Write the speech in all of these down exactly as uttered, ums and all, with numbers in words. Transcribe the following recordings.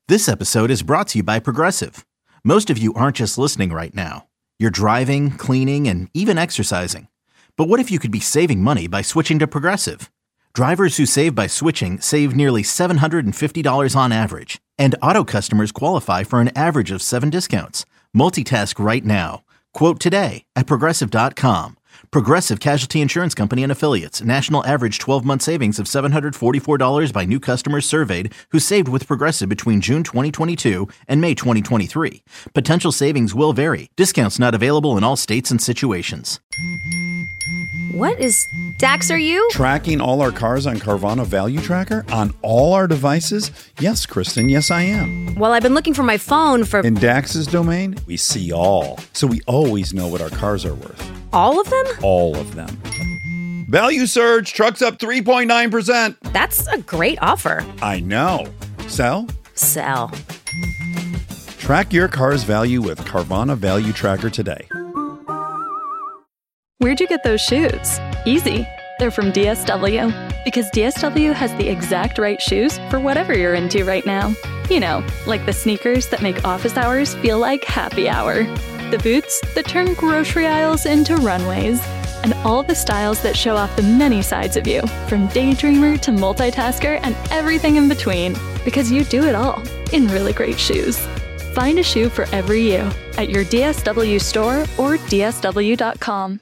This episode is brought to you by Progressive. Most of you aren't just listening right now. You're driving, cleaning, and even exercising. But what if you could be saving money by switching to Progressive? Drivers who save by switching save nearly seven hundred fifty dollars on average. And auto customers qualify for an average of seven discounts. Multitask right now. Quote today at Progressive dot com. Progressive Casualty Insurance Company and Affiliates. National average twelve-month savings of seven hundred forty-four dollars by new customers surveyed who saved with Progressive between June twenty twenty-two and May twenty twenty-three. Potential savings will vary. Discounts not available in all states and situations. What is Dax, are you? Tracking all our cars on Carvana Value Tracker on all our devices? Yes, Kristen, yes, I am. Well, I've been looking for my phone for... In Dax's domain, we see all. So we always know what our cars are worth. All of them? All of them. Value surge, trucks up three point nine percent. That's a great offer. I know. Sell? Sell. Track your car's value with Carvana Value Tracker today. Where'd you get those shoes? Easy. They're from D S W. Because D S W has the exact right shoes for whatever you're into right now. You know, like the sneakers that make office hours feel like happy hour. The boots that turn grocery aisles into runways. And all the styles that show off the many sides of you, from daydreamer to multitasker and everything in between. Because you do it all in really great shoes. Find a shoe for every you at your D S W store or D S W dot com.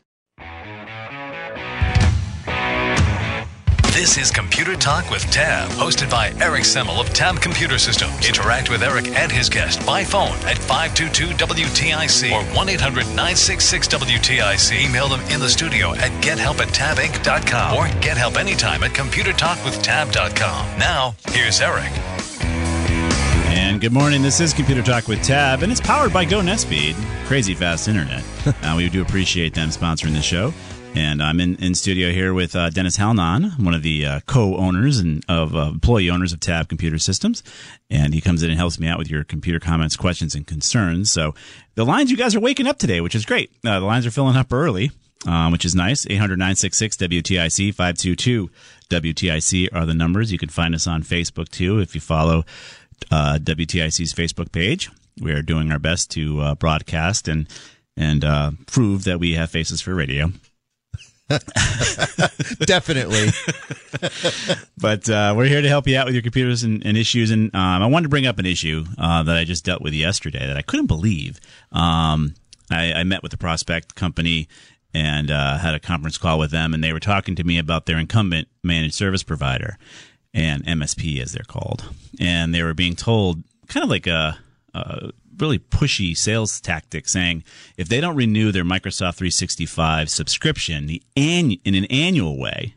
This is Computer Talk with Tab, hosted by Eric Semmel of Tab Computer Systems. Interact with Eric and his guest by phone at five two two W T I C or one eight hundred nine six six W T I C. Email them in the studio at get help at tab inc dot com or get help anytime at computer talk with tab dot com. Now, here's Eric. And good morning. This is Computer Talk with Tab, and it's powered by Go Netspeed. Crazy fast internet. uh, we do appreciate them sponsoring the show. And I'm in, in studio here with uh, Dennis Halnan, one of the uh, co-owners and of uh, employee owners of Tab Computer Systems. And he comes in and helps me out with your computer comments, questions, and concerns. So the lines, you guys are waking up today, which is great. Uh, the lines are filling up early, um, which is nice. eight hundred nine six six W T I C, five two two W T I C are the numbers. You can find us on Facebook, too, if you follow uh, W T I C's Facebook page. We are doing our best to uh, broadcast and, and uh, prove that we have faces for radio. Definitely. But uh, we're here to help you out with your computers and, and issues. And um, I wanted to bring up an issue uh, that I just dealt with yesterday that I couldn't believe. Um, I, I met with the prospect company and uh, had a conference call with them, and they were talking to me about their incumbent managed service provider, and M S P as they're called. And they were being told kind of like a... a really pushy sales tactic, saying if they don't renew their Microsoft three sixty-five subscription the annu- in an annual way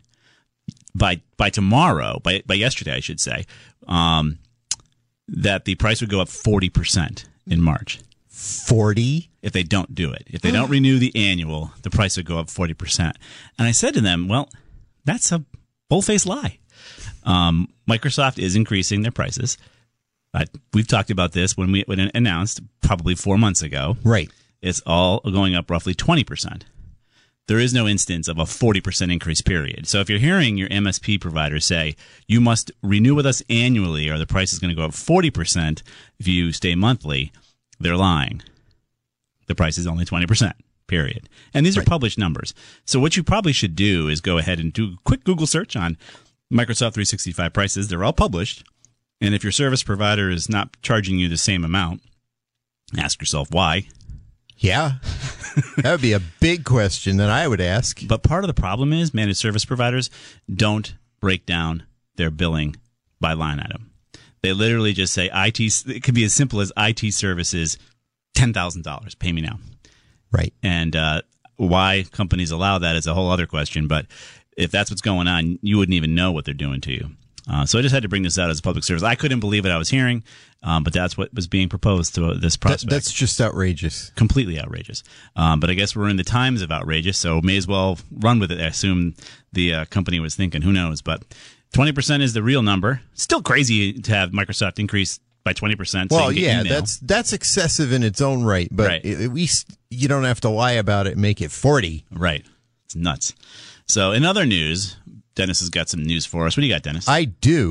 by by tomorrow, by by yesterday, I should say, um, that the price would go up forty percent in March. forty? If they don't do it. If they don't renew the annual, the price would go up forty percent. And I said to them, well, that's a bull-faced lie. Um, Microsoft is increasing their prices. Uh, we've talked about this when we when it announced probably four months ago. Right. It's all going up roughly twenty percent. There is no instance of a forty percent increase, period. So if you're hearing your M S P provider say, you must renew with us annually or the price is going to go up forty percent if you stay monthly, they're lying. The price is only twenty percent, period. And these right. are published numbers. So what you probably should do is go ahead and do a quick Google search on Microsoft three sixty-five prices. They're all published. And if your service provider is not charging you the same amount, ask yourself why. Yeah. That would be a big question that I would ask. But part of the problem is managed service providers don't break down their billing by line item. They literally just say I T, it could be as simple as I T services, ten thousand dollars, pay me now. Right. And uh, why companies allow that is a whole other question. But if that's what's going on, you wouldn't even know what they're doing to you. Uh, so I just had to bring this out as a public service. I couldn't believe what I was hearing, um, but that's what was being proposed to this prospect. That, that's just outrageous. Completely outrageous. Um, but I guess we're in the times of outrageous, so may as well run with it. I assume the uh, company was thinking. Who knows? But twenty percent is the real number. Still crazy to have Microsoft increase by twenty percent. Well, so you yeah, email. that's that's excessive in its own right, but Right. at least you don't have to lie about it and make it forty. Right. It's nuts. So in other news, Dennis has got some news for us. What do you got, Dennis? I do.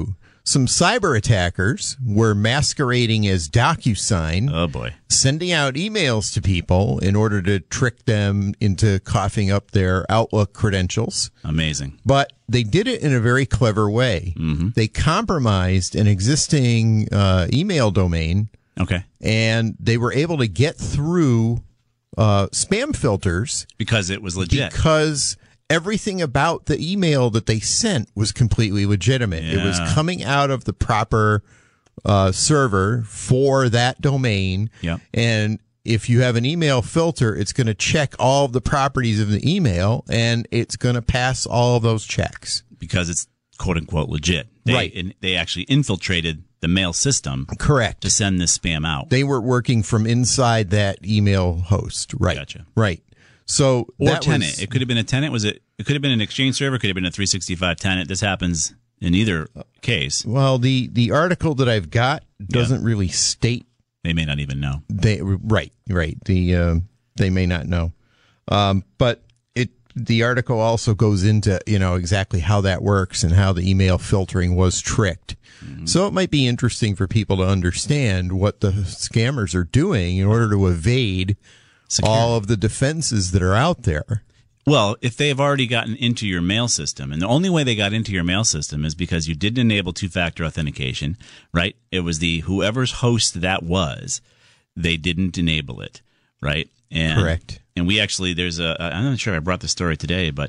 some cyber attackers were masquerading as DocuSign, Oh, boy. sending out emails to people in order to trick them into coughing up their Outlook credentials. Amazing. But they did it in a very clever way. Mm-hmm. They compromised an existing uh, email domain, Okay. and they were able to get through uh, spam filters Because it was legit. because everything about the email that they sent was completely legitimate. It was Yeah. coming out of the proper uh, server for that domain. Yep. And if you have an email filter, it's going to check all of the properties of the email, and it's going to pass all of those checks. Because it's quote unquote legit. They, Right. in, they actually infiltrated the mail system Correct. to send this spam out. They were working from inside that email host. Right. Gotcha. Right. So Or that tenant. was, It could have been a tenant. Was it? It could have been an Exchange server. Could have been a three sixty-five tenant. This happens in either case. well, the, the article that I've got doesn't really state They may not even know. They right, right. The uh, they may not know, um, but it the article also goes into you know exactly how that works and how the email filtering was tricked. Mm-hmm. So it might be interesting for people to understand what the scammers are doing in order to evade Security. all of the defenses that are out there. Well, if they've already gotten into your mail system, and the only way they got into your mail system is because you didn't enable two-factor authentication, right? It was the whoever's host that was, they didn't enable it, right? And, Correct. And we actually, there's a, I'm not sure I brought the story today, but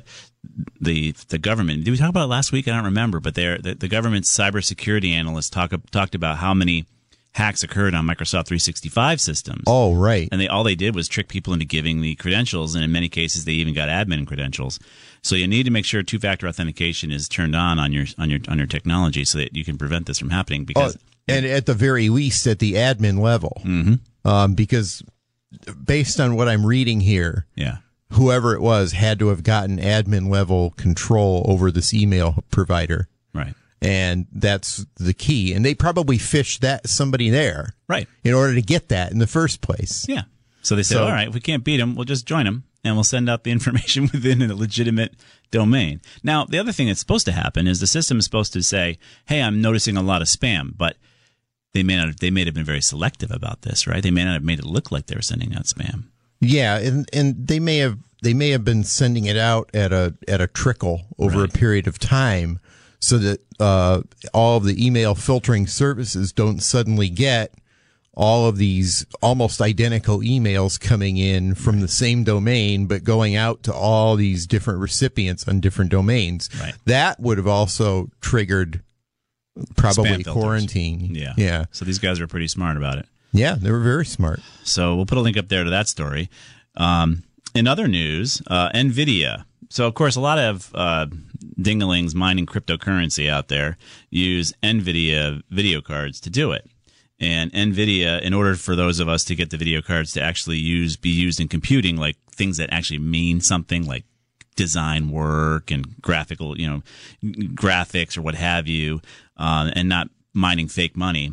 the the government, did we talk about it last week? I don't remember, but they're, the, the government's cybersecurity analysts talk, talked about how many hacks occurred on Microsoft three sixty-five systems. Oh, right. And they all they did was trick people into giving the credentials, and in many cases they even got admin credentials. So you need to make sure two-factor authentication is turned on on your on your on your technology so that you can prevent this from happening. Because Oh, and at the very least, at the admin level, mm-hmm. um, because based on what I'm reading here, yeah, whoever it was had to have gotten admin level control over this email provider. right, And that's the key. And they probably fished that somebody there right, in order to get that in the first place. yeah. So they said, So- all right, if we can't beat them, we'll just join them, and we'll send out the information within a legitimate domain. Now, the other thing that's supposed to happen is the system is supposed to say, hey, I'm noticing a lot of spam, but they may not have, they may have been very selective about this, right? They may not have made it look like they were sending out spam. Yeah, and and they may have they may have been sending it out at a at a trickle over Right. a period of time, so that uh, all of the email filtering services don't suddenly get all of these almost identical emails coming in from the same domain, but going out to all these different recipients on different domains. Right. That would have also triggered probably Spam filters. quarantine. Yeah. Yeah. So these guys were pretty smart about it. Yeah, they were very smart. So we'll put a link up there to that story. Um, in other news, uh, NVIDIA. So, of course, a lot of uh, dingalings mining cryptocurrency out there use NVIDIA video cards to do it. And NVIDIA, in order for those of us to get the video cards to actually use be used in computing, like things that actually mean something, like design work and graphical, you know, graphics or what have you, uh, and not mining fake money,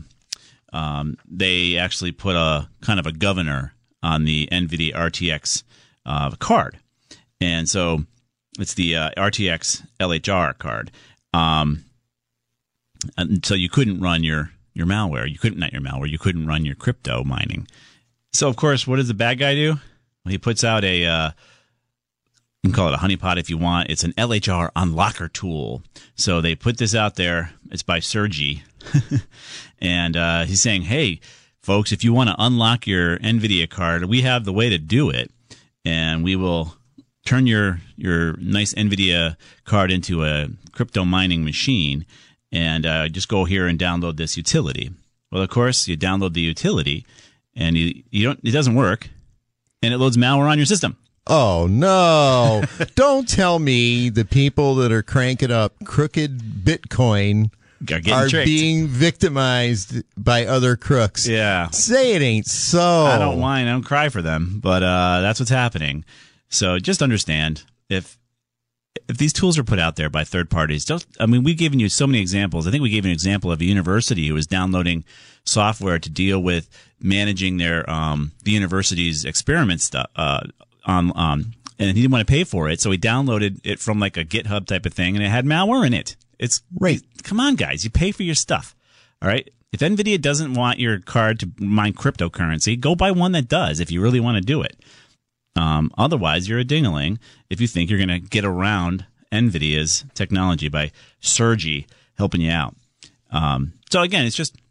um, they actually put a kind of a governor on the NVIDIA R T X uh, card. And so it's the uh, R T X L H R card. Um, and so you couldn't run your your malware. You couldn't, not your malware, you couldn't run your crypto mining. So, of course, what does the bad guy do? Well, he puts out a, uh, you can call it a honeypot if you want. It's an L H R unlocker tool. So they put this out there. It's by Sergi. And uh, he's saying, hey, folks, if you want to unlock your NVIDIA card, we have the way to do it. And we will turn your, your nice NVIDIA card into a crypto mining machine. And uh, just go here and download this utility. Well, of course, you download the utility, and you you don't. It doesn't work, and it loads malware on your system. Oh, no. Don't tell me the people that are cranking up crooked Bitcoin Are getting are tricked. being victimized by other crooks. Yeah. Say it ain't so. I don't whine, I don't cry for them, but uh, that's what's happening. So just understand, if if these tools are put out there by third parties, don't, I mean, we've given you so many examples. I think we gave you an example of a university who was downloading software to deal with managing their um, the university's experiment stuff uh, on, um, and he didn't want to pay for it, so he downloaded it from like a GitHub type of thing, and it had malware in it. It's Right. Come on, guys. You pay for your stuff. All right. If NVIDIA doesn't want your card to mine cryptocurrency, go buy one that does if you really want to do it. Um, otherwise, you're a ding-a-ling if you think you're going to get around NVIDIA's technology by Sergi helping you out. Um, so, again, it's just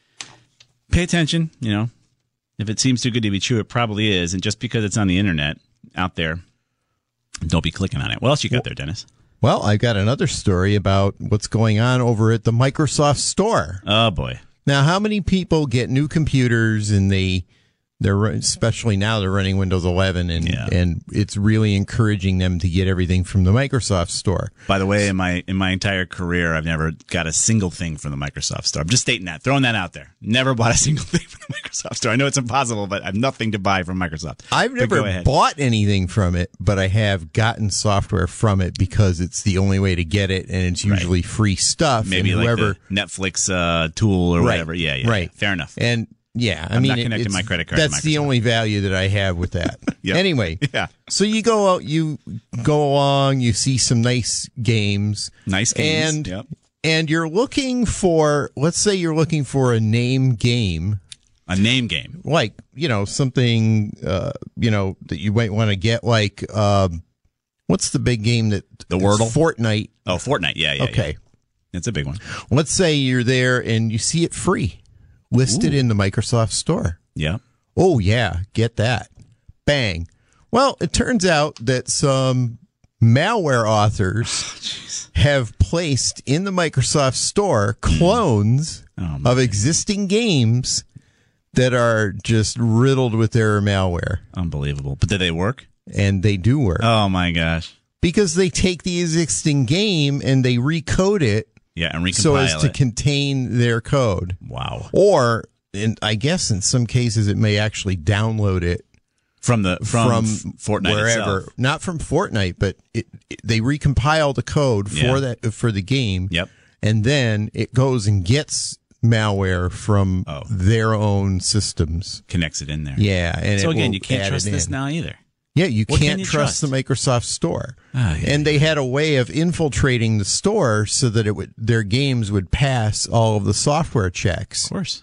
pay attention. You know, if it seems too good to be true, it probably is. And just because it's on the internet out there, don't be clicking on it. What else you got there, Dennis? Well, I've got another story about what's going on over at the Microsoft Store. Oh, boy. Now, how many people get new computers and they, they're especially now they're running Windows eleven and Yeah. and it's really encouraging them to get everything from the Microsoft Store. By the way, in my in my entire career, I've never got a single thing from the Microsoft Store. I'm just stating that, throwing that out there. Never bought a single thing from the Microsoft Store. I know it's impossible, but I have nothing to buy from Microsoft. I've But go never ahead. bought anything from it, but I have gotten software from it because it's the only way to get it, and it's usually free stuff. Maybe and like whoever, the Netflix uh, tool or Right. whatever. Yeah, yeah, Right. yeah. Fair enough. And yeah, I I'm mean, not it- connecting it's- my credit card to That's the Microsoft. only value that I have with that. Yep. Anyway, Yeah. So you go out, you go along, you see some nice games, Nice games. and Yep. and you're looking for, let's say you're looking for a name game, A name game. like you know something, uh, you know that you might want to get, like um, what's the big game that The it's Wordle? Fortnite. Oh, Fortnite. Yeah, yeah. Okay. Yeah. It's a big one. Let's say you're there and you see it free, listed in the Microsoft Store. Yeah. Oh, yeah, get that. Bang. Well, it turns out that some malware authors have placed in the Microsoft Store clones Oh, man. of existing games that are just riddled with their malware. Unbelievable. But did they work? And they do work. Oh, my gosh. Because they take the existing game and they recode it Yeah, and recompile so as to it. contain their code. Wow. Or, in, I guess in some cases, it may actually download it From the from, from, F- Fortnite wherever, itself. not from Fortnite, but it, it, they recompile the code for Yeah. that for the game. Yep. And then it goes and gets malware from Oh. their own systems. Connects it in there. Yeah, and So it again, will you can't add trust it this in. now either. Yeah, you What can't can you trust, trust? the Microsoft Store. Ah, yeah, and they had a way of infiltrating the store so that it would their games would pass all of the software checks. Of course.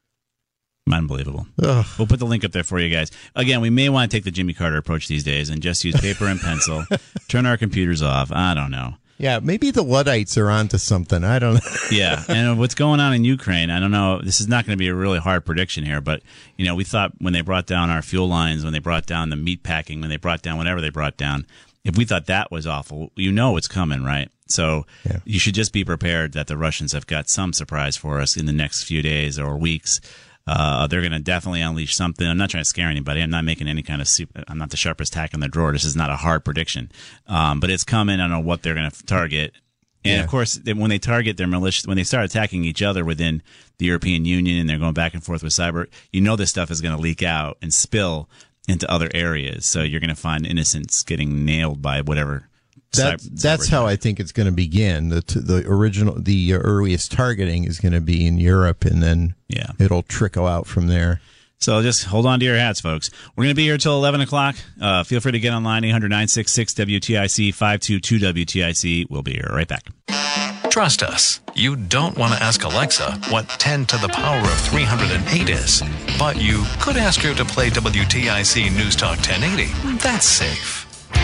Unbelievable. Ugh. We'll put the link up there for you guys. Again, we may want to take the Jimmy Carter approach these days and just use paper and pencil, turn our computers off. I don't know. Yeah, maybe the Luddites are onto something. I don't know. Yeah, and what's going on in Ukraine, I don't know. This is not going to be a really hard prediction here, but, you know, we thought when they brought down our fuel lines, when they brought down the meat packing, when they brought down whatever they brought down, if we thought that was awful, you know it's coming, right? So Yeah. you should just be prepared that the Russians have got some surprise for us in the next few days or weeks. Uh, they're going to definitely unleash something. I'm not trying to scare anybody. I'm not making any kind of super, I'm not the sharpest tack in the drawer. This is not a hard prediction. Um, but it's coming. I don't know what they're going to target. And Yeah. of course, they- when they target their malicious, when they start attacking each other within the European Union and they're going back and forth with cyber, you know this stuff is going to leak out and spill into other areas. So you're going to find innocents getting nailed by whatever. That's cyber- that's cyber how attack. I think it's going to begin. The t- the original, the earliest targeting is going to be in Europe, and then Yeah. it'll trickle out from there. So just hold on to your hats, folks. We're going to be here till eleven o'clock. Uh, feel free to get online, eight hundred nine six six W T I C, five two two W T I C. We'll be here right back. Trust us, you don't want to ask Alexa what ten to the power of three hundred eight is, but you could ask her to play W T I C News Talk ten eighty. That's safe.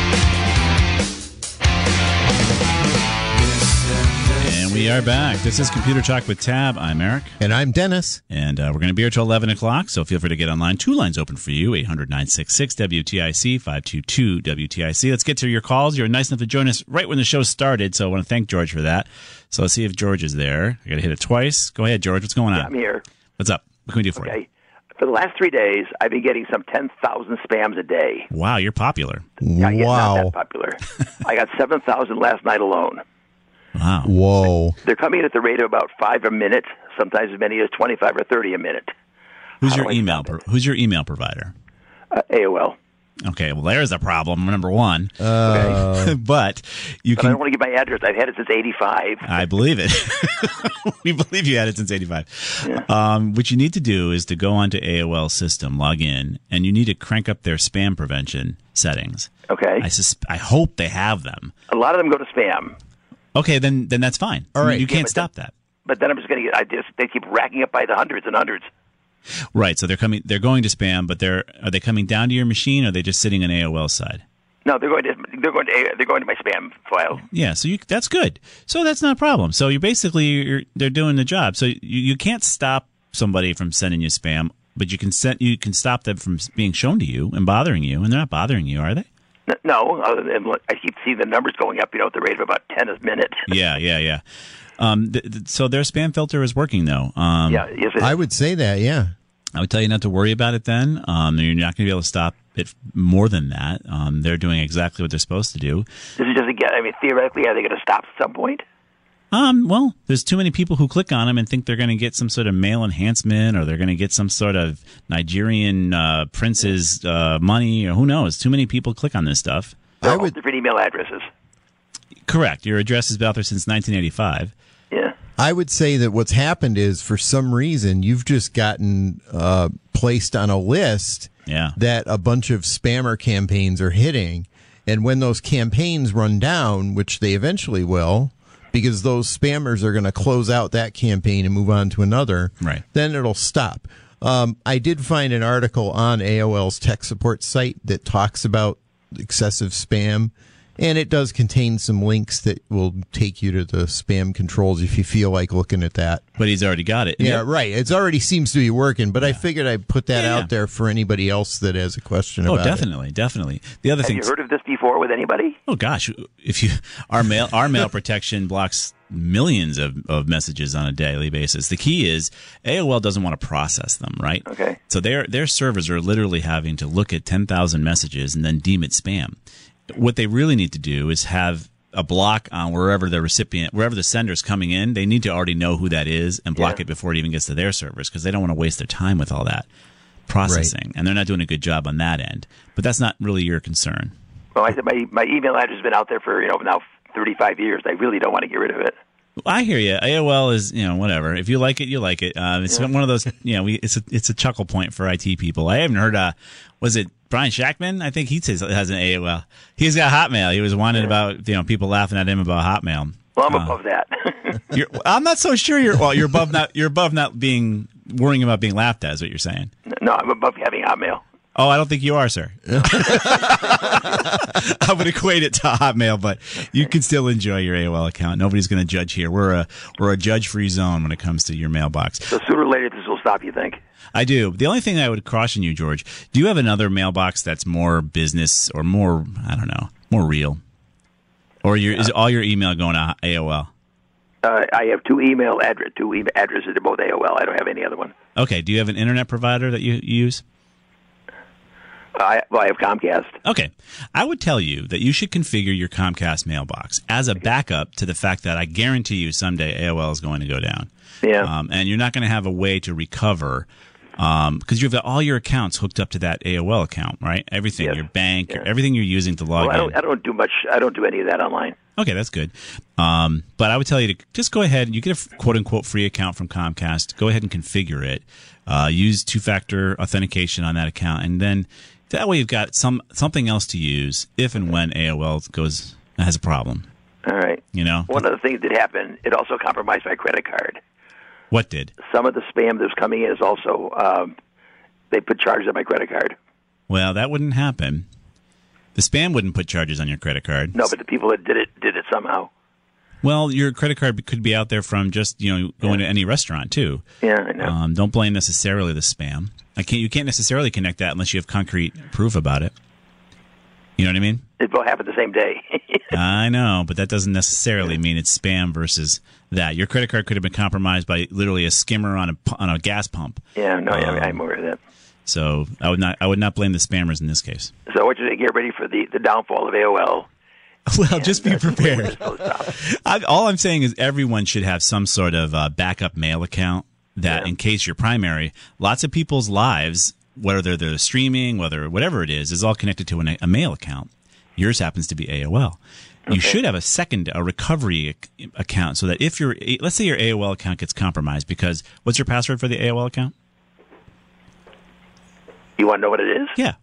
And we are back. This is Computer Talk with Tab. I'm Eric. And I'm Dennis. And uh, we're going to be here till eleven o'clock, so feel free to get online. Two lines open for you, eight hundred nine six six W T I C, five two two W T I C. Let's get to your calls. You're nice enough to join us right when the show started, so I want to thank George for that. So let's see if George is there. I got to hit it twice. Go ahead, George. What's going on? I'm here. What's up? What can we do for you? Okay. For the last three days, I've been getting some ten thousand spams a day. Wow, you're popular. Yeah, yeah, not Wow. that popular. I got seven thousand last night alone. Wow. Whoa. They're coming in at the rate of about five a minute, sometimes as many as twenty-five or thirty a minute. Who's How your do I email? stop Pro- who's your email provider? Uh, A O L. Okay, well, there's a problem. Number one, Okay. but you But I don't can. want to give my address. I've had it since eighty-five. I believe it. We believe you had it since eighty-five. Um, what you need to do is to go onto A O L system, log in, and you need to crank up their spam prevention settings. Okay. I sus- I hope they have them. A lot of them go to spam. Okay, then then that's fine. All right. You can't Yeah, but stop that. But then I'm just going to get. I just they keep racking up by the hundreds and hundreds. Right. So they're coming. They're going to spam, but they're are they coming down to your machine, or are they just sitting on A O L's side? No, they're going to they're going to they're going to my spam file. Yeah. So you that's good. So that's not a problem. So you basically you're, they're doing the job. So you, you can't stop somebody from sending you spam, but you can set you can stop them from being shown to you and bothering you, and they're not bothering you, are they? No, other than I keep seeing the numbers going up, you know, at the rate of about ten a minute. Yeah, yeah, yeah. Um, th- th- so their spam filter is working, though. Um, yeah, yes, it is. I would say that, yeah. I would tell you not to worry about it then. Um, you're not going to be able to stop it more than that. Um, they're doing exactly what they're supposed to do. This is just again. I mean, theoretically, are they going to stop at some point? Um, well, there's too many people who click on them and think they're going to get some sort of mail enhancement, or they're going to get some sort of Nigerian uh, prince's uh, money, or who knows. Too many people click on this stuff. They're I all would- different email addresses. Correct. Your address has been out there since nineteen eighty-five. Yeah. I would say that what's happened is, for some reason, you've just gotten uh, placed on a list Yeah. that a bunch of spammer campaigns are hitting. And when those campaigns run down, which they eventually will, because those spammers are going to close out that campaign and move on to another, Right. then it'll stop. Um, I did find an article on A O L's tech support site that talks about excessive spam, and it does contain some links that will take you to the spam controls if you feel like looking at that. But he's already got it. Yeah, right. It already seems to be working, but I figured I'd put that Yeah, out yeah. there for anybody else that has a question Oh, about it. definitely, definitely. The other Have thing. you heard of this before with anybody? Oh gosh, if you our mail our mail protection blocks millions of, of messages on a daily basis. The key is A O L doesn't want to process them, right? Okay. So their their servers are literally having to look at ten thousand messages and then deem it spam. What they really need to do is have a block on wherever the recipient, wherever the sender's coming in. They need to already know who that is and block Yeah. it before it even gets to their servers, because they don't want to waste their time with all that processing, and they're not doing a good job on that end. But that's not really your concern. Well, I said my my email address has been out there for you know now thirty-five years. I really don't want to get rid of it. I hear you. A O L is, you know, whatever. If you like it, you like it. Uh, it's one of those, you know, we, it's a it's a chuckle point for I T people. I haven't heard. Uh, was it Brian Shackman? I think he says has an A O L. He's got Hotmail. He was wondering about, you know, people laughing at him about Hotmail. Well, I'm Uh, above that. You're, I'm not so sure. You're well. You're above not. You're above not being worrying about being laughed at. Is what you're saying? No, I'm above having Hotmail. Oh, I don't think you are, sir. I would equate it to Hotmail, but you can still enjoy your A O L account. Nobody's going to judge here. We're a we're a judge-free zone when it comes to your mailbox. So sooner or later, this will stop. You think? I do. The only thing I would caution you, George, do you have another mailbox that's more business or more, I don't know, more real? Or your, is all your email going to A O L? Uh, I have two email address, two email addresses. They're both A O L. I don't have any other one. Okay. Do you have an internet provider that you, you use? I, well, I have Comcast. Okay. I would tell you that you should configure your Comcast mailbox as a backup to the fact that I guarantee you someday A O L is going to go down. Yeah. Um, and you're not going to have a way to recover um, because you've got all your accounts hooked up to that A O L account, right? Everything, Yes. your bank, Yeah. everything you're using to log Well, I in. don't. I don't do much. I don't do any of that online. Okay, that's good. Um, but I would tell you to just go ahead. You get a quote unquote free account from Comcast. Go ahead and configure it. Uh, use two factor authentication on that account, and then that way you've got some something else to use if and when A O L goes has a problem. All right. You know One of the things that happened, it also compromised my credit card. what did? Some of the spam that was coming in is also um, they put charges on my credit card. Well, that wouldn't happen. The spam wouldn't put charges on your credit card. No, but the people that did it did it somehow. Well, your credit card could be out there from just you know going to any restaurant too. Yeah, I know. Um, don't blame necessarily the spam. I can't. You can't necessarily connect that unless you have concrete proof about it. You know what I mean? It both happened the same day. I know, but that doesn't necessarily mean it's spam versus that. Your credit card could have been compromised by literally a skimmer on a pu- on a gas pump. yeah, no, yeah, Um, I'm aware of that. So I would not. I would not blame the spammers in this case. So I want you to get ready for the, the downfall of A O L. Well, just be And, uh, prepared. it's gonna stop. I, all I'm saying is everyone should have some sort of uh, backup mail account that, Yeah. in case your primary, lots of people's lives, whether they're streaming, whether whatever it is, is all connected to an, a mail account. Yours happens to be A O L. You Okay. should have a second, a recovery ac- account, so that if your, let's say your A O L account gets compromised, because what's your password for the A O L account? You want to know what it is? Yeah,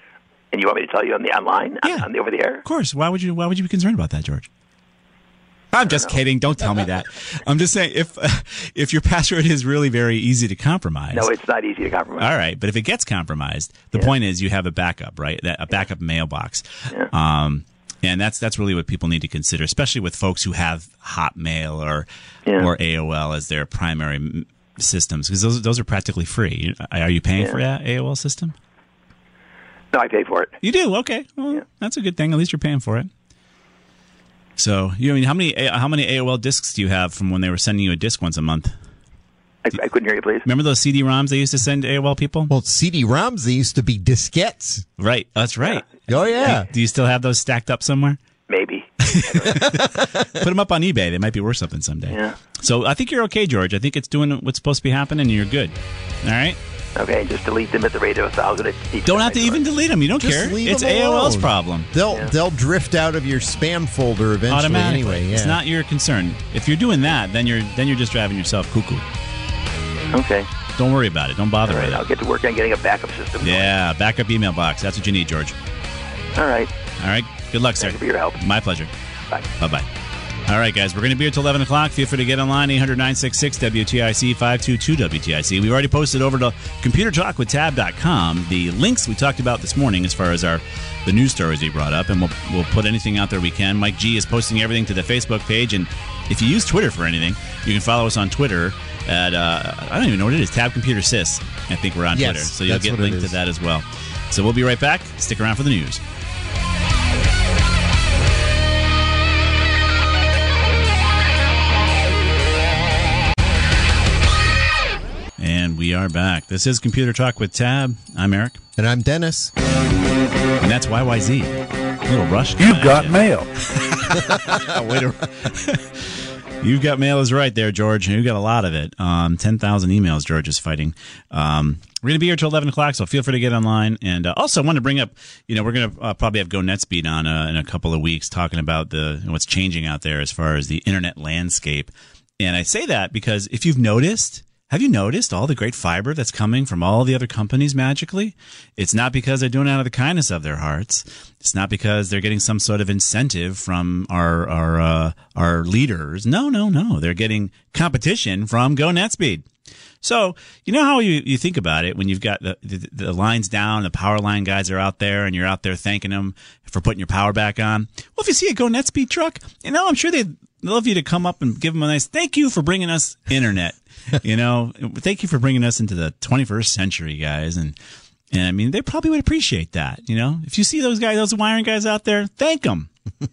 And you want me to tell you on the online, on- Yeah. on the over the air? of course. Why would you? Why would you be concerned about that, George? I'm just kidding. Don't tell me that. I'm just saying if uh, if your password is really very easy to compromise. No, it's not easy to compromise. All right, but if it gets compromised, the Yeah. point is you have a backup, right? That a backup mailbox. Yeah. Um, and that's that's really what people need to consider, especially with folks who have Hotmail or Yeah. or A O L as their primary m- systems, because those those are practically free. Are you paying Yeah. for that A O L system? No, I pay for it. You do? Okay. Well, Yeah. that's a good thing. At least you're paying for it. So, you I mean, how many A- how many A O L discs do you have from when they were sending you a disc once a month? I, I couldn't hear you, please. Remember those C D ROMs they used to send to A O L people? Well, C D ROMs, they used to be diskettes. Right. That's right. Oh, yeah. Do you still have those stacked up somewhere? Maybe. Put them up on eBay. They might be worth something someday. Yeah. So I think you're okay, George. I think it's doing what's supposed to be happening, and you're good. All right? Okay, just delete them at the rate of a thousand. It keeps Don't them have to nice even and- delete them. You don't Just care. leave It's them A O L's alone. problem. They'll Yeah. they'll drift out of your spam folder eventually Automatically. anyway. Yeah. It's not your concern. If you're doing that, then you're then you're just driving yourself cuckoo. Okay. Don't worry about it. Don't bother All with right, I'll it. get to work on getting a backup system. going. Yeah, backup email box. That's what you need, George. All right. All right. Good luck, sir. Thank you for your help. My pleasure. Bye. Bye-bye. All right, guys, we're going to be here till eleven o'clock. Feel free to get online, eight hundred, nine six six, W T I C, five two two W T I C. We've already posted over to computer talk with tab dot com the links we talked about this morning as far as our the news stories we brought up, and we'll, we'll put anything out there we can. Mike G is posting everything to the Facebook page, and if you use Twitter for anything, you can follow us on Twitter at, uh, I don't even know what it is, Tab Computer Sys. I think we're on Yes, Twitter, so you'll that's get what it linked to is. that as well. So we'll be right back. Stick around for the news. And we are back. This is Computer Talk with Tab. I'm Eric. And I'm Dennis. And that's Y Y Z. A little rush. You've got mail. Way to... You've got mail is right there, George. You've got a lot of it. Um, ten thousand emails George is fighting. Um, we're going to be here till eleven o'clock, so feel free to get online. And uh, also, I wanted to bring up, you know, we're going to uh, probably have Go NetSpeed on uh, in a couple of weeks talking about the what's changing out there as far as the internet landscape. And I say that because if you've noticed... Have you noticed all the great fiber that's coming from all the other companies magically? It's not because they're doing it out of the kindness of their hearts. It's not because they're getting some sort of incentive from our our uh, our leaders. No, no, no. They're getting competition from Go NetSpeed. So, you know how you, you think about it when you've got the, the, the lines down, the power line guys are out there, and you're out there thanking them for putting your power back on. Well, if you see a Go NetSpeed truck, you know, I'm sure they'd love you to come up and give them a nice thank you for bringing us internet. You know, thank you for bringing us into the twenty-first century, guys. And, and I mean, they probably would appreciate that. You know, if you see those guys, those wiring guys out there, thank them.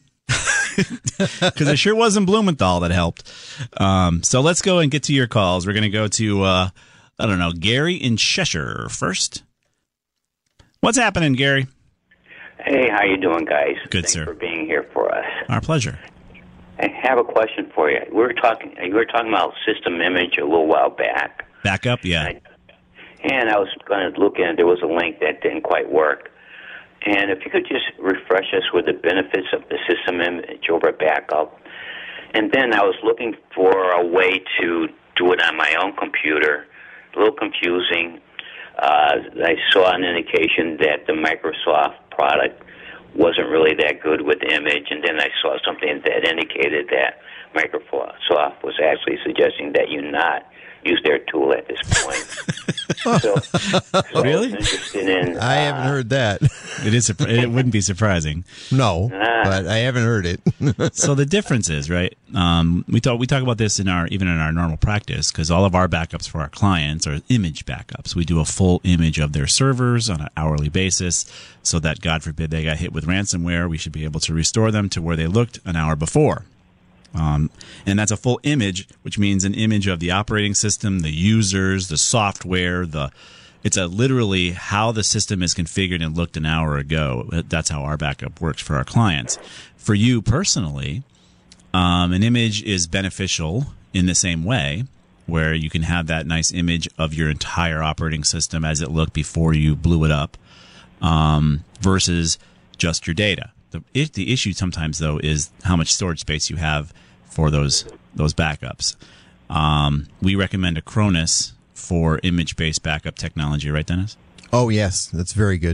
Because it sure wasn't Blumenthal that helped. Um, so let's go and get to your calls. We're going to go to, uh, I don't know, Gary in Cheshire first. What's happening, Gary? Hey, how you doing, guys? Good, Thanks sir. for being here for us. Our pleasure. I have a question for you. We were talking. You were talking about system image a little while back, Back up, yeah. I, and I was going to look in. There was a link that didn't quite work. And if you could just refresh us with the benefits of the system image over backup. And then I was looking for a way to do it on my own computer. A little confusing. Uh, I saw an indication that the Microsoft product wasn't really that good with image, and then I saw something that indicated that Microsoft was actually suggesting that you not use their tool at this point. so, so Really? I was interested in. I uh, haven't heard that. It is. surpri- It wouldn't be surprising. No, Ah. but I haven't heard it. So the difference is, right? Um, we talk we talk about this in our even in our normal practice because all of our backups for our clients are image backups. We do a full image of their servers on an hourly basis, so that God forbid they got hit with ransomware, we should be able to restore them to where they looked an hour before. Um, and that's a full image, which means an image of the operating system, the users, the software, the it's a literally how the system is configured and looked an hour ago. That's how our backup works for our clients. For you personally, um, an image is beneficial in the same way, where you can have that nice image of your entire operating system as it looked before you blew it up, um, versus just your data. The, it, the issue sometimes, though, is how much storage space you have for those those backups. Um, we recommend Acronis for image-based backup technology, right, Dennis? Oh, yes. That's very good.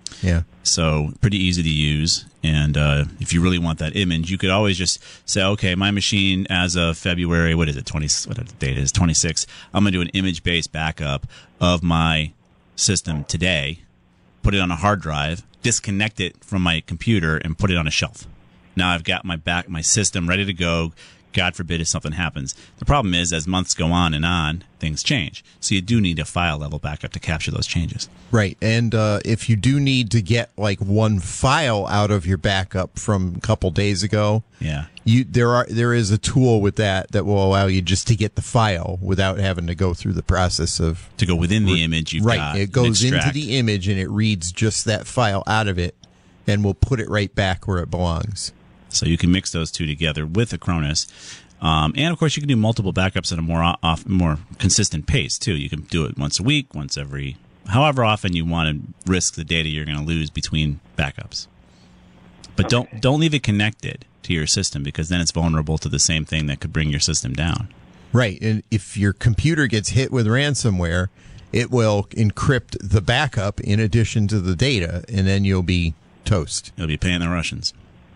Yeah. So pretty easy to use. And uh, if you really want that image, you could always just say, okay, my machine as of February, what is it, twenty, whatever the date is, twenty-six, I'm going to do an image-based backup of my system today, put it on a hard drive, disconnect it from my computer, and put it on a shelf. Now I've got my back, my system ready to go. God forbid if something happens. The problem is, as months go on and on, things change. So you do need a file level backup to capture those changes. Right. And uh, if you do need to get like one file out of your backup from a couple days ago, yeah, you there are there is a tool with that that will allow you just to get the file without having to go through the process of to go within the image you've right. got. It goes into into the image and it reads just that file out of it, and will put it right back where it belongs. So you can mix those two together with Acronis. Um, and, of course, you can do multiple backups at a more off, more consistent pace, too. You can do it once a week, once every however often you want to risk the data you're going to lose between backups. But okay. don't don't leave it connected to your system, because then it's vulnerable to the same thing that could bring your system down. Right. And if your computer gets hit with ransomware, it will encrypt the backup in addition to the data, and then you'll be toast. You'll be paying the Russians.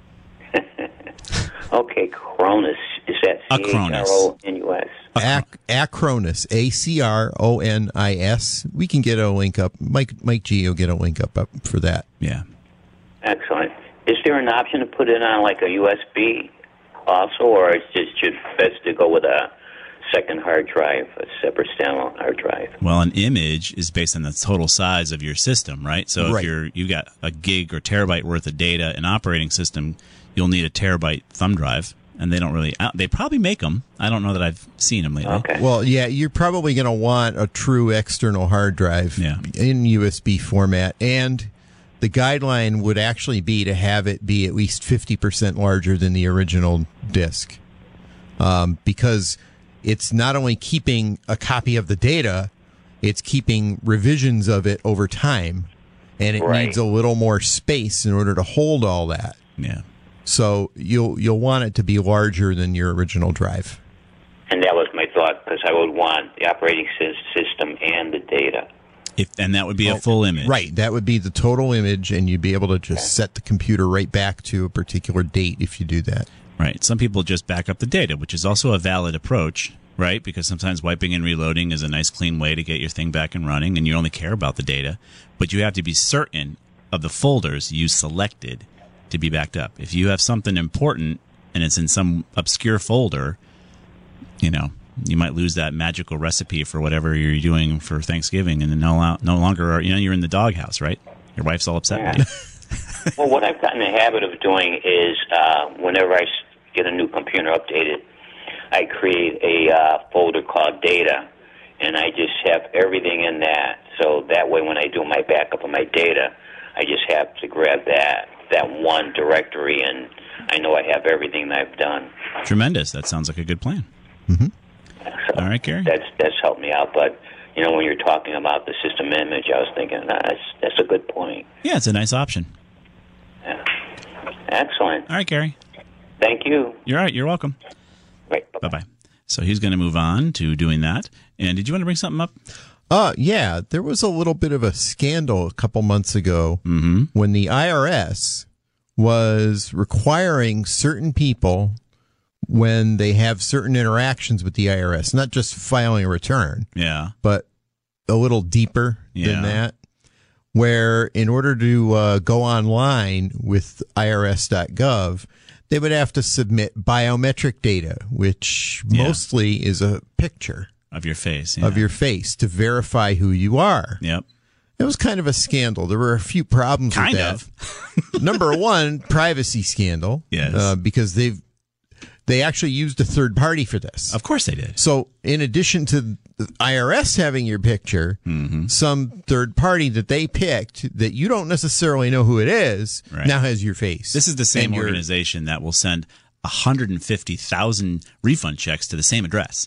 Okay, Acronis. Is that C H R O N U S? Ac- Acronis, A C R O N I S. We can get a link up. Mike Mike G will get a link up, up for that. Yeah. Excellent. Is there an option to put it on like a U S B also, or is it just best to go with a second hard drive, a separate standalone hard drive? Well, an image is based on the total size of your system, right? So right. if you're you've got a gig or terabyte worth of data, an operating system, you'll need a terabyte thumb drive. And they don't really, they probably make them. I don't know that I've seen them lately. Okay. Well, yeah, you're probably going to want a true external hard drive yeah. in U S B format. And the guideline would actually be to have it be at least fifty percent larger than the original disk. Um, because it's not only keeping a copy of the data, it's keeping revisions of it over time. And it right. needs a little more space in order to hold all that. Yeah. So you'll you'll want it to be larger than your original drive. And that was my thought, because I would want the operating system and the data. If and that would be a full image, right? That would be the total image, and you'd be able to just set the computer right back to a particular date if you do that. Right. Some people just back up the data, which is also a valid approach, right? Because sometimes wiping and reloading is a nice, clean way to get your thing back and running, and you only care about the data. But you have to be certain of the folders you selected to be backed up. If you have something important and it's in some obscure folder, you know, you might lose that magical recipe for whatever you're doing for Thanksgiving, and then no, no longer are, you know, you're in the doghouse, right? Your wife's all upset yeah. with you. Well, what I've gotten in the habit of doing is uh, whenever I get a new computer updated, I create a uh, folder called data, and I just have everything in that. So that way when I do my backup of my data, I just have to grab that that one directory, and I know I have everything that I've done. Tremendous. That sounds like a good plan. Mm-hmm. So all right, Gary. That's that's helped me out. But you know, when you're talking about the system image, I was thinking nah, that's that's a good point. Yeah, it's a nice option. Yeah. Excellent. All right, Gary. Thank you. You're all right. You're welcome. Right. Bye bye. So he's going to move on to doing that. And did you want to bring something up? Uh, yeah, there was a little bit of a scandal a couple months ago mm-hmm. when the I R S was requiring certain people, when they have certain interactions with the I R S, not just filing a return, yeah, but a little deeper yeah. than that, where in order to uh, go online with I R S dot gov, they would have to submit biometric data, which yeah. mostly is a picture of your face, yeah. of your face to verify who you are. Yep. It was kind of a scandal. There were a few problems kind with that. Of. Number one, privacy scandal. Yes. Uh, because they've they actually used a third party for this. Of course they did. So in addition to the I R S having your picture, mm-hmm. some third party that they picked that you don't necessarily know who it is right. now has your face. This is the same and organization that will send one hundred fifty thousand refund checks to the same address.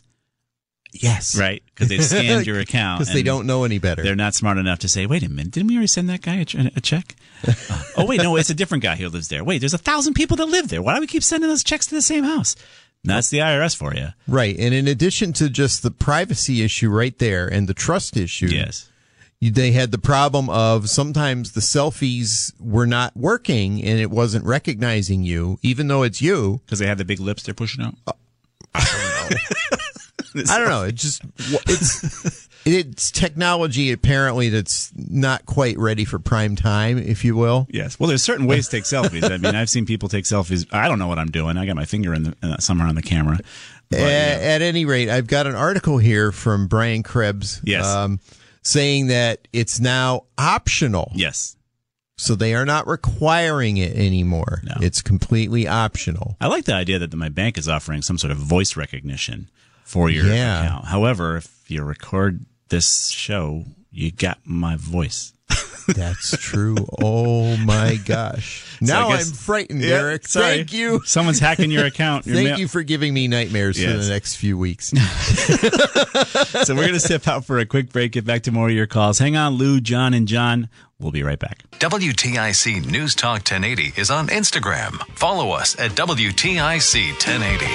Yes. Right? Because they've scanned your account. Because they don't know any better. They're not smart enough to say, wait a minute, didn't we already send that guy a, a check? uh, oh, wait, no, it's a different guy who lives there. Wait, there's a thousand people that live there. Why do we keep sending those checks to the same house? And that's the I R S for you. Right. And in addition to just the privacy issue right there and the trust issue, yes, you, they had the problem of sometimes the selfies were not working and it wasn't recognizing you, even though it's you. Because they have the big lips they're pushing out? Uh, I don't know. I don't know. It just it's it's technology apparently that's not quite ready for prime time, if you will. Yes. Well, there's certain ways to take selfies. I mean, I've seen people take selfies. I don't know what I'm doing. I got my finger in the, uh, somewhere on the camera. But, at, yeah. at any rate, I've got an article here from Brian Krebs. Yes. Um, saying that it's now optional. Yes. So they are not requiring it anymore. No. It's completely optional. I like the idea that my bank is offering some sort of voice recognition for your Yeah. account. However, if you record this show, you got my voice. That's true. Oh my gosh. So now I guess- I'm frightened, Yeah, Eric. sorry. Thank you. Someone's hacking your account. Your Thank mail- you for giving me nightmares for Yes. the next few weeks. So we're going to step out for a quick break, get back to more of your calls. Hang on, Lou, John, and John. We'll be right back. W T I C News Talk ten eighty is on Instagram. Follow us at W T I C ten eighty.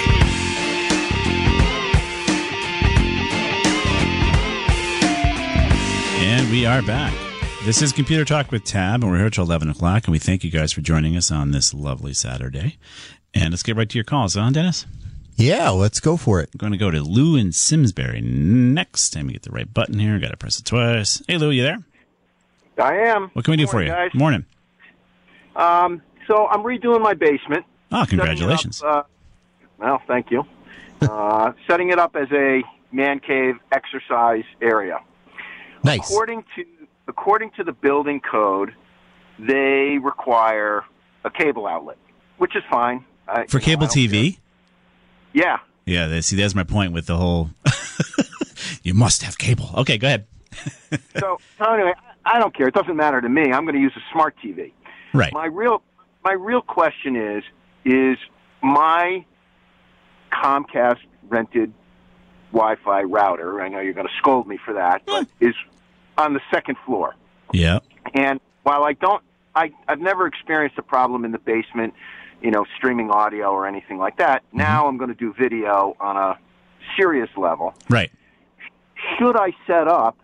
And we are back. This is Computer Talk with Tab, and we're here till eleven o'clock, and we thank you guys for joining us on this lovely Saturday. And let's get right to your calls, huh, Dennis? Yeah, let's go for it. I'm going to go to Lou in Simsbury next. Let me get the right button here. Got to press it twice. Hey, Lou, you there? I am. What can we do Morning, for you? guys. Morning. Um, so I'm redoing my basement. Oh, congratulations. Setting it up, uh, well, thank you. uh, setting it up as a man cave exercise area. Nice. According to according to the building code, they require a cable outlet, which is fine. I, For you know, cable I don't T V? care. Yeah. Yeah, they, see, that's my point with the whole, you must have cable. Okay, go ahead. So, so anyway, I don't care. It doesn't matter to me. I'm going to use a smart T V. Right. My real my real question is is my Comcast rented Wi-Fi router, I know you're going to scold me for that, but is on the second floor. Yeah. And while I don't I I've never experienced a problem in the basement, you know, streaming audio or anything like that. Mm-hmm. Now I'm going to do video on a serious level. Right. Should I set up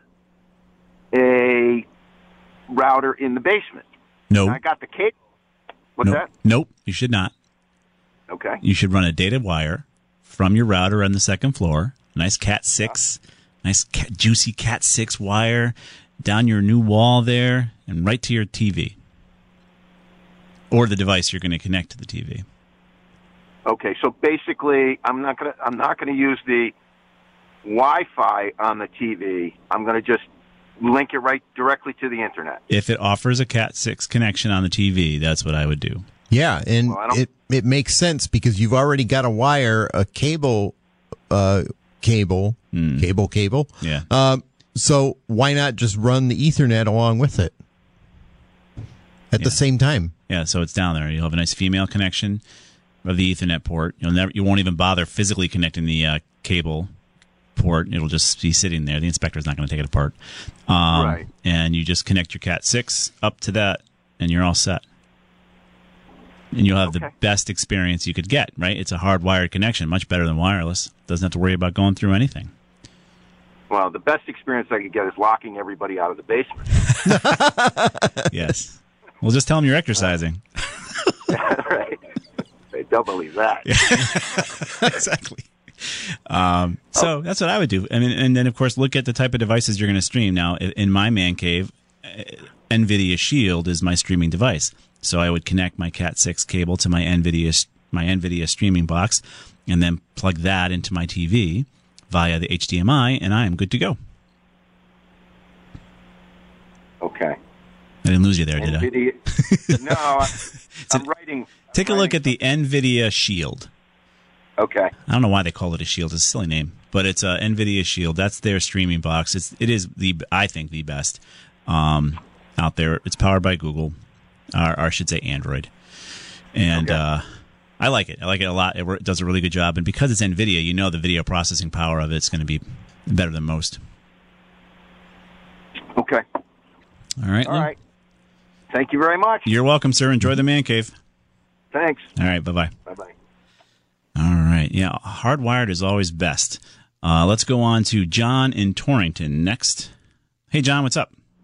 a router in the basement? No. I got the cable. What's nope. that? Nope, you should not. Okay. You should run a data wire from your router on the second floor. Nice Cat six, nice cat, juicy Cat six wire down your new wall there and right to your T V. Or the device you're going to connect to the T V. Okay, so basically, I'm not gonna I'm not gonna use the Wi-Fi on the T V. I'm gonna just link it right directly to the internet. If it offers a Cat six connection on the T V, that's what I would do. Yeah, and Well, I don't- it it makes sense because you've already got a wire, a cable, uh, cable, Mm. cable, cable. Yeah. Um, so why not just run the Ethernet along with it at Yeah. the same time? Yeah, so it's down there. You'll have a nice female connection of the Ethernet port. You'll never, you won't even bother physically connecting the uh, cable port. It'll just be sitting there. The inspector's not going to take it apart. Um, Right. And you just connect your Cat six up to that, and you're all set. And you'll have the Okay. best experience you could get, right? It's a hardwired connection, much better than wireless. Doesn't have to worry about going through anything. Well, the best experience I could get is locking everybody out of the basement. Yes. Well, just tell them you're exercising. Right? They don't believe that. Exactly. Um, so that's what I would do. I mean, and then of course look at the type of devices you're going to stream. Now, i- in my man cave, uh, NVIDIA Shield is my streaming device. So I would connect my Cat six cable to my NVIDIA s- my NVIDIA streaming box, and then plug that into my T V via the H D M I, and I am good to go. Okay. I didn't lose you there, did I? NVIDIA. No, I, I'm an- writing. Take a I'm look at writing- the NVIDIA Shield. Okay. I don't know why they call it a Shield. It's a silly name, but it's a NVIDIA Shield. That's their streaming box. It's it is the I think the best um, out there. It's powered by Google, or, or I should say Android, and Okay. uh, I like it. I like it a lot. It, wor- it does a really good job, and because it's NVIDIA, you know the video processing power of it's going to be better than most. Okay. All right, All Lou? right. Thank you very much. You're welcome, sir. Enjoy the man cave. Thanks. All right, bye bye. Bye bye. All right. Yeah, hardwired is always best. Uh, let's go on to John in Torrington next. Hey, John, what's up?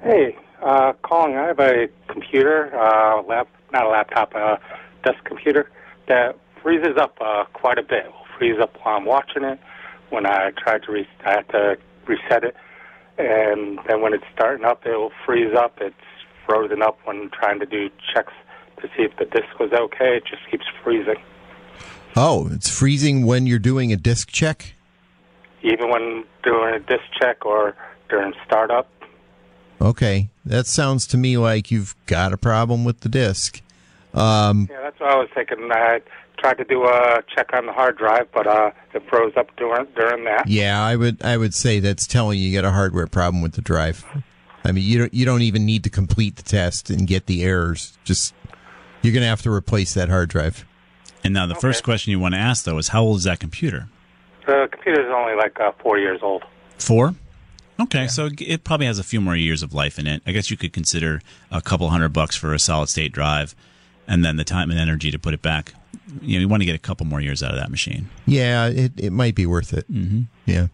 Hey, uh, calling. I have a computer, uh, lap, not a laptop, a desk computer that freezes up uh, quite a bit. It will freeze up while I'm watching it. When I try to, re- I have to reset it, and then when it's starting up, it will freeze up. It's frozen up when trying to do checks to see if the disk was okay. It just keeps freezing. Oh, it's freezing when you're doing a disk check? Even when doing a disk check or during startup. Okay, that sounds to me like you've got a problem with the disk. Um, Yeah, that's what I was thinking. I tried to do a check on the hard drive, but uh, it froze up during during that. yeah, I would I would say that's telling you you got a hardware problem with the drive. I mean, you don't you don't even need to complete the test and get the errors. Just you're going to have to replace that hard drive. And now the Okay. first question you want to ask, though, is how old is that computer? The computer is only like uh, four years old. Four? Okay, so it probably has a few more years of life in it. I guess you could consider a couple hundred bucks for a solid-state drive, and then the time and energy to put it back. You know, you want to get a couple more years out of that machine. Yeah, it, it might be worth it. Mm-hmm. Yeah.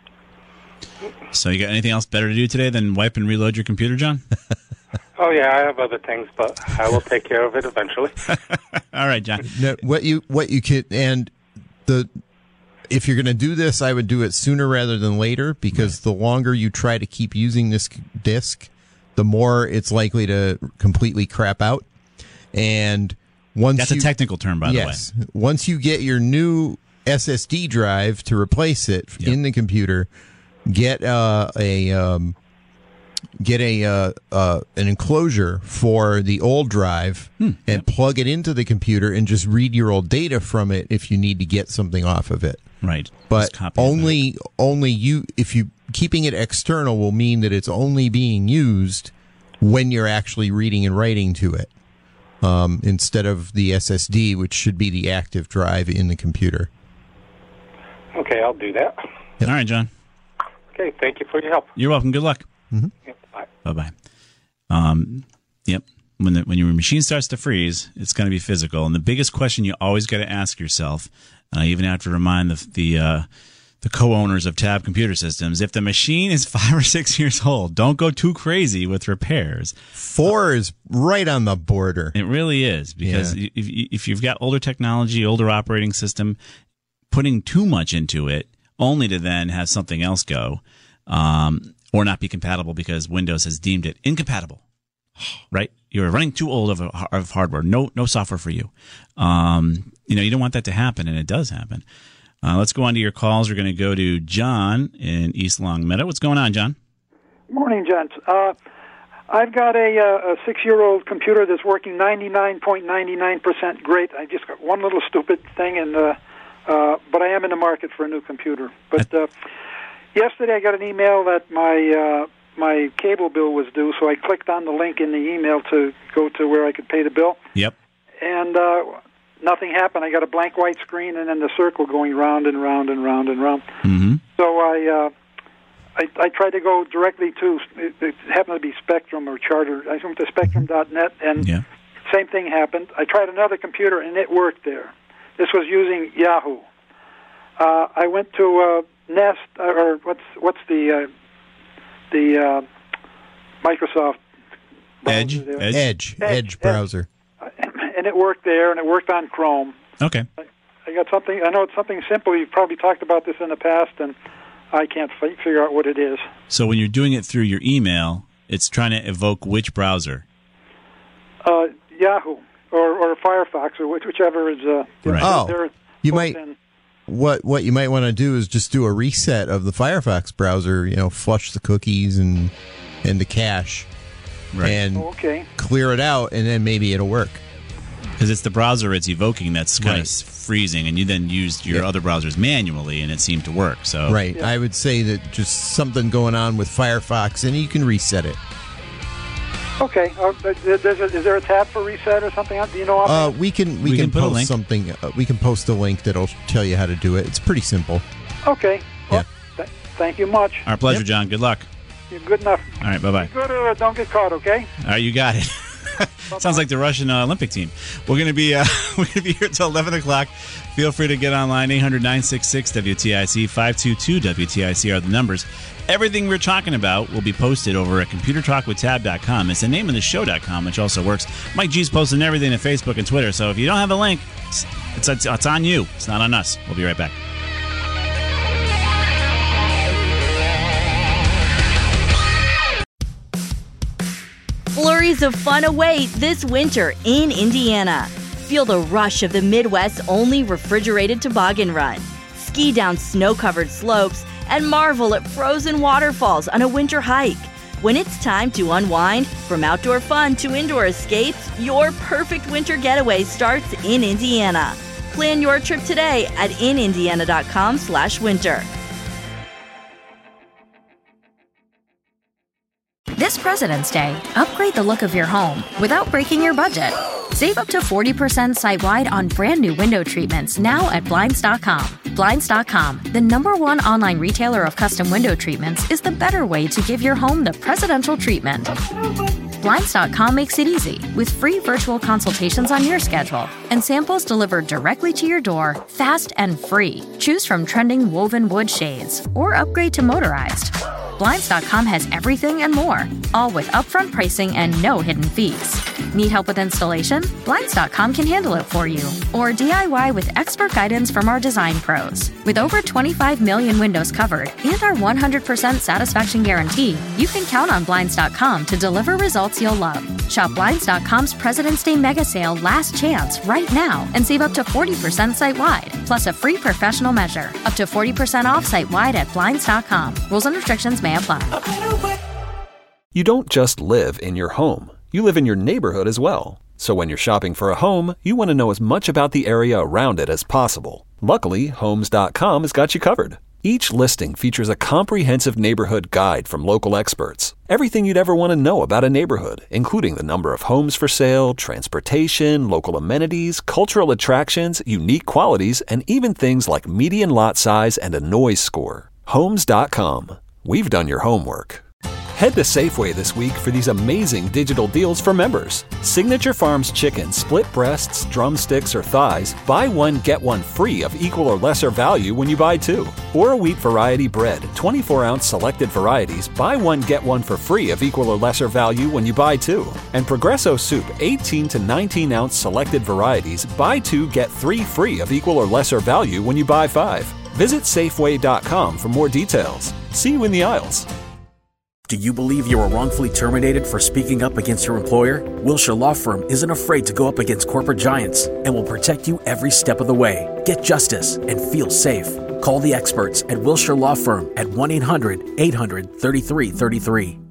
So you got anything else better to do today than wipe and reload your computer, John? Oh, yeah, I have other things, but I will take care of it eventually. All right, John. No, what you what you could and the if you're going to do this, I would do it sooner rather than later because the longer you try to keep using this disk, the more it's likely to completely crap out. And once That's you, a technical term, by yes, the way. once you get your new S S D drive to replace it Yep. in the computer, get uh, a um, get a uh, uh, an enclosure for the old drive Hmm. and plug it into the computer and just read your old data from it if you need to get something off of it. Right. But Just copy it only only you if you keeping it external will mean that it's only being used when you're actually reading and writing to it. Um, instead of the S S D, which should be the active drive in the computer. Okay, I'll do that. All right, John. Okay, thank you for your help. You're welcome. Good luck. Mm-hmm. Yep, bye. Bye-bye. Um, yep. When the, when your machine starts to freeze, it's going to be physical. And the biggest question you always got to ask yourself, and I even have to remind the the uh, the co-owners of Tab Computer Systems, if the machine is five or six years old, don't go too crazy with repairs. Four is right on the border. It really is, because Yeah. if, if you've got older technology, older operating system, putting too much into it only to then have something else go um, or not be compatible because Windows has deemed it incompatible. Right? You're running too old of, a, of hardware. No, no software for you. Um, you know, you don't want that to happen, and it does happen. Uh, let's go on to your calls. We're going to go to John in East Longmeadow. What's going on, John? Morning, gents. Uh, I've got a, uh, a six-year-old computer that's working ninety-nine point nine nine percent great. I just got one little stupid thing, and uh, uh, but I am in the market for a new computer. But uh, yesterday I got an email that my uh, my cable bill was due, so I clicked on the link in the email to go to where I could pay the bill. Yep. And uh, nothing happened. I got a blank white screen and then the circle going round and round and round and round. Mm-hmm. So I, uh, I I tried to go directly to, it, it happened to be Spectrum or Charter. I went to spectrum dot net, and Yeah. same thing happened. I tried another computer, and it worked there. This was using Yahoo. Uh, I went to uh, Nest, or what's what's the uh, the uh, Microsoft Edge? browser there? Edge? Edge, Edge, Edge browser. And it worked there, and it worked on Chrome. Okay. I got something. I know it's something simple. You've probably talked about this in the past, and I can't f- figure out what it is. So when you're doing it through your email, it's trying to evoke which browser? Uh, Yahoo or, or Firefox or which, whichever is. Uh, Right. Oh, they're you both might. in. What what you might want to do is just do a reset of the Firefox browser. You know, flush the cookies and and the cache, Right. and Oh, okay. clear it out, and then maybe it'll work. Because it's the browser it's evoking that's kind Right. of freezing, and you then used your Yeah. other browsers manually, and it seemed to work. So Right. I would say that just something going on with Firefox, and you can reset it. Okay. Uh, there's a, is there a tab for reset or something? Do you know? Uh, offhand? we can we, We can, can put a post link. something. Uh, we can post a link that'll tell you how to do it. It's pretty simple. okay. Well, Yeah. th- thank you much. Our pleasure, John. Good luck. You're good enough. All right, bye-bye. Good or don't get caught, okay? All right, you got it. Sounds like the Russian uh, Olympic team. We're going to be uh, we're going to be here till eleven o'clock. Feel free to get online. eight hundred nine six six W T I C, five two two W T I C are the numbers. Everything we're talking about will be posted over at computer talk with tab dot com. It's the name of the show dot com, which also works. Mike G's posting everything to Facebook and Twitter, so if you don't have a link, it's, it's, it's on you. It's not on us. We'll be right back. Flurries of fun await this winter in Indiana. Feel the rush of the Midwest's only refrigerated toboggan run. Ski down snow-covered slopes and marvel at frozen waterfalls on a winter hike. When it's time to unwind, from outdoor fun to indoor escapes, your perfect winter getaway starts in Indiana. Plan your trip today at in indiana dot com slash winter. This President's Day, upgrade the look of your home without breaking your budget. Save up to forty percent site-wide on brand new window treatments now at Blinds dot com. Blinds dot com, the number one online retailer of custom window treatments, is the better way to give your home the presidential treatment. Blinds dot com makes it easy with free virtual consultations on your schedule and samples delivered directly to your door, fast and free. Choose from trending woven wood shades or upgrade to motorized. Blinds dot com has everything and more, all with upfront pricing and no hidden fees. Need help with installation? Blinds dot com can handle it for you. Or D I Y with expert guidance from our design pros. With over twenty-five million windows covered and our one hundred percent satisfaction guarantee, you can count on Blinds dot com to deliver results you'll love. Shop Blinds dot com's President's Day Mega Sale Last Chance right now and save up to forty percent site-wide, plus a free professional measure. Up to forty percent off site-wide at Blinds dot com. Rules and restrictions may apply. You don't just live in your home. You live in your neighborhood as well. So when you're shopping for a home, you want to know as much about the area around it as possible. Luckily, homes dot com has got you covered. Each listing features a comprehensive neighborhood guide from local experts. Everything you'd ever want to know about a neighborhood, including the number of homes for sale, transportation, local amenities, cultural attractions, unique qualities, and even things like median lot size and a noise score. homes dot com. We've done your homework. Head to Safeway this week for these amazing digital deals for members. Signature Farms chicken, split breasts, drumsticks, or thighs, buy one, get one free of equal or lesser value when you buy two. Or a wheat variety bread, twenty-four ounce selected varieties, buy one, get one for free of equal or lesser value when you buy two. And Progresso soup, eighteen to nineteen ounce selected varieties, buy two, get three free of equal or lesser value when you buy five. Visit Safeway dot com for more details. See you in the aisles. Do you believe you were wrongfully terminated for speaking up against your employer? Wilshire Law Firm isn't afraid to go up against corporate giants and will protect you every step of the way. Get justice and feel safe. Call the experts at Wilshire Law Firm at one eight hundred eight hundred thirty-three thirty-three.